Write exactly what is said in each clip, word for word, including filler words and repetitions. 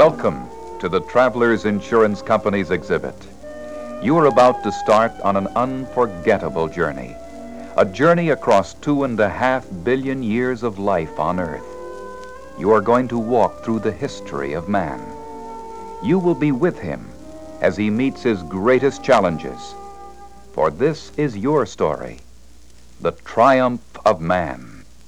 Welcome to the Travelers Insurance Company's exhibit. You are about to start on an unforgettable journey. A journey across two and a half billion years of life on Earth. You are going to walk through the history of man. You will be with him as he meets his greatest challenges. For this is your story, the triumph of man.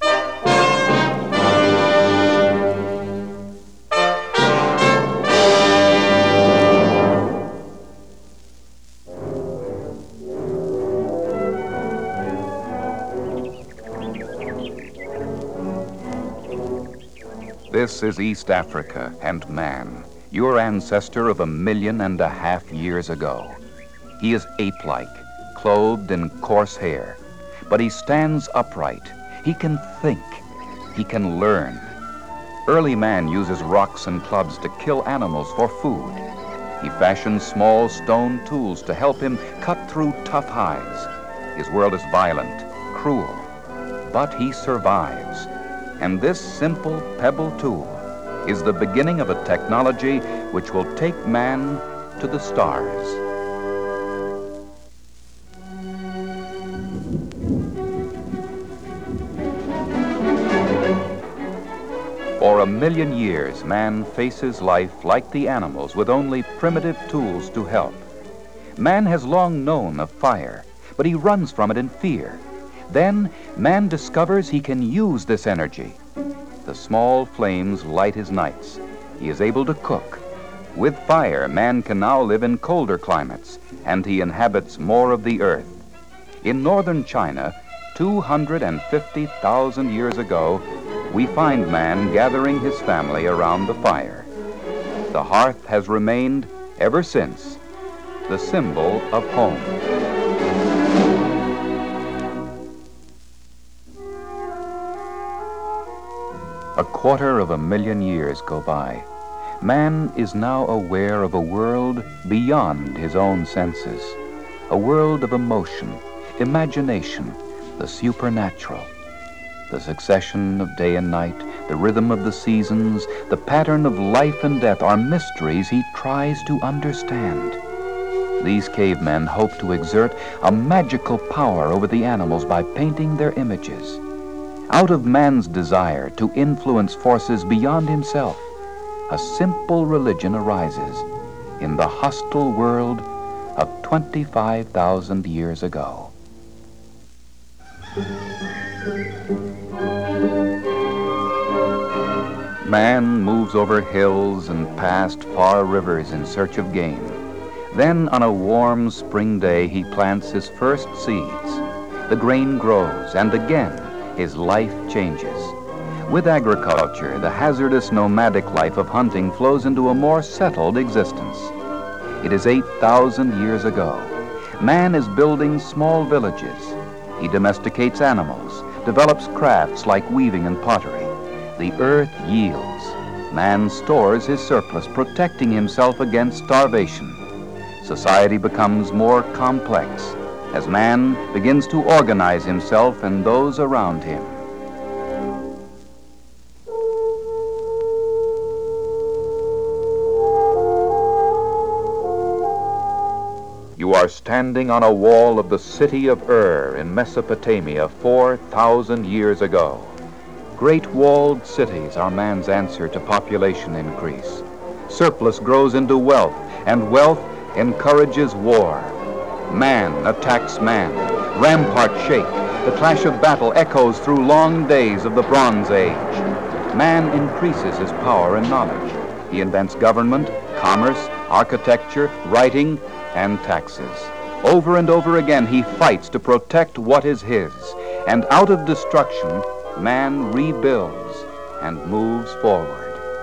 This is East Africa and man, your ancestor of a million and a half years ago. He is ape-like, clothed in coarse hair, but he stands upright. He can think. He can learn. Early man uses rocks and clubs to kill animals for food. He fashions small stone tools to help him cut through tough hides. His world is violent, cruel, but he survives. And this simple pebble tool is the beginning of a technology which will take man to the stars. For a million years, man faces life like the animals with only primitive tools to help. Man has long known of fire, but he runs from it in fear. Then, man discovers he can use this energy. The small flames light his nights. He is able to cook. With fire, man can now live in colder climates, and he inhabits more of the earth. In northern China, two hundred fifty thousand years ago, we find man gathering his family around the fire. The hearth has remained, ever since, the symbol of home. A quarter of a million years go by. Man is now aware of a world beyond his own senses, a world of emotion, imagination, the supernatural. The succession of day and night, the rhythm of the seasons, the pattern of life and death are mysteries he tries to understand. These cavemen hope to exert a magical power over the animals by painting their images. Out of man's desire to influence forces beyond himself, a simple religion arises in the hostile world of twenty-five thousand years ago. Man moves over hills and past far rivers in search of game. Then on a warm spring day, he plants his first seeds. The grain grows, and again, his life changes. With agriculture, the hazardous nomadic life of hunting flows into a more settled existence. It is eight thousand years ago. Man is building small villages. He domesticates animals, develops crafts like weaving and pottery. The earth yields. Man stores his surplus, protecting himself against starvation. Society becomes more complex as man begins to organize himself and those around him. You are standing on a wall of the city of Ur in Mesopotamia four thousand years ago. Great walled cities are man's answer to population increase. Surplus grows into wealth, and wealth encourages war. Man attacks man. Ramparts shake. The clash of battle echoes through long days of the Bronze Age. Man increases his power and knowledge. He invents government, commerce, architecture, writing, and taxes. Over and over again, he fights to protect what is his. And out of destruction, man rebuilds and moves forward.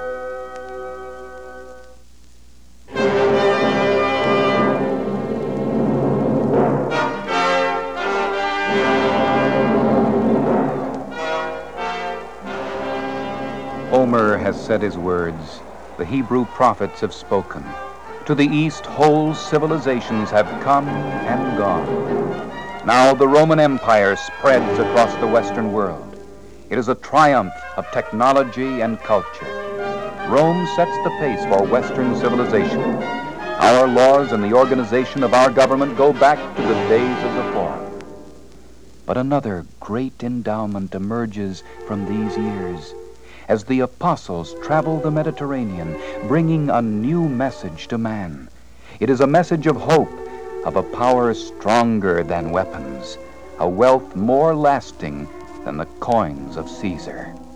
Homer has said his words. The Hebrew prophets have spoken. To the east, whole civilizations have come and gone. Now the Roman Empire spreads across the Western world. It is a triumph of technology and culture. Rome sets the pace for Western civilization. Our laws and the organization of our government go back to the days of the Forum. But another great endowment emerges from these years as the apostles travel the Mediterranean, bringing a new message to man. It is a message of hope, of a power stronger than weapons, a wealth more lasting than the coins of Caesar.